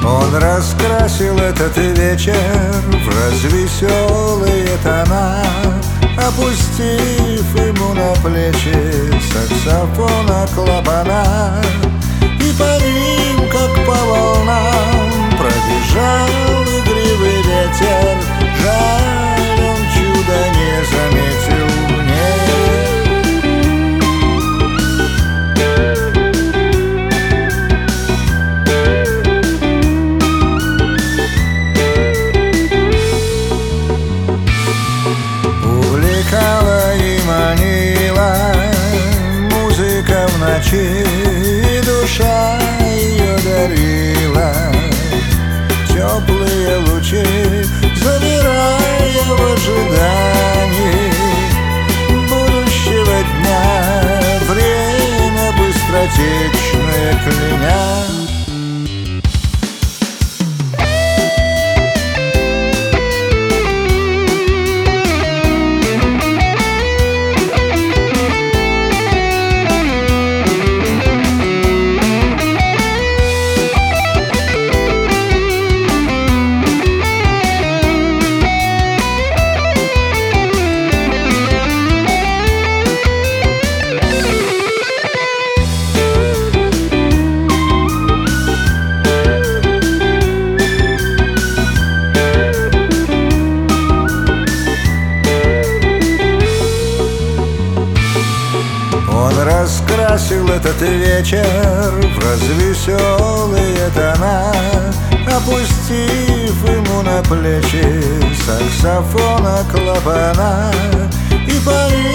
Он раскрасил этот вечер в развеселые тона, опустив ему на плечи саксофона клапана. И по ним, как по волнам, пробежал игривый ветер. Жаль, он чудо не заметил. Увлекала и манила музыка в ночи, и душа ее дарила теплые лучи, замирая в ожидании будущего дня. Время быстротечное кляня. Он раскрасил этот вечер в развеселые тона, опустив ему на плечи саксофона клапана. И по